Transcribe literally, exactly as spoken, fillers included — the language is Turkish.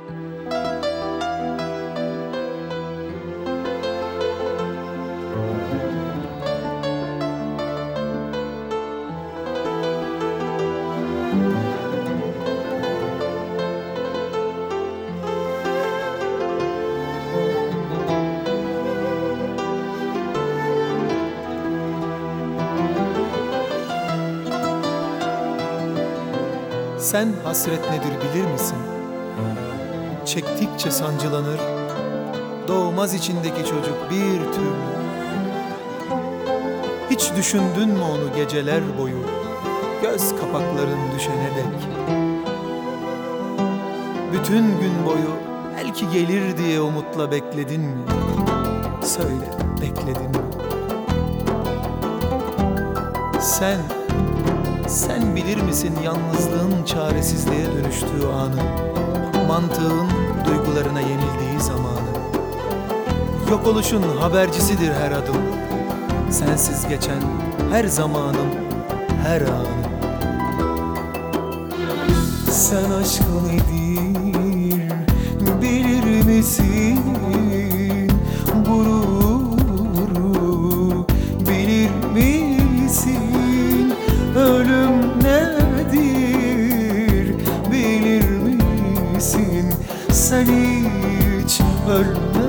Sen hasret nedir bilir misin? Çektikçe sancılanır, doğmaz içindeki çocuk bir türlü. Hiç düşündün mü onu geceler boyu, göz kapakların düşene dek? Bütün gün boyu belki gelir diye umutla bekledin mi? Söyle, bekledin mi? Sen Sen bilir misin yalnızlığın çaresizliğe dönüştüğü anı, mantığın duygularına yenildiği zamanı? Yok oluşun habercisidir her adım, sensiz geçen her zamanım, her anım. Sen aşkın nedir bilir misin? Gururu bilir misin? Ölüm nedir bilir misin? Sen hiç ölmezsin.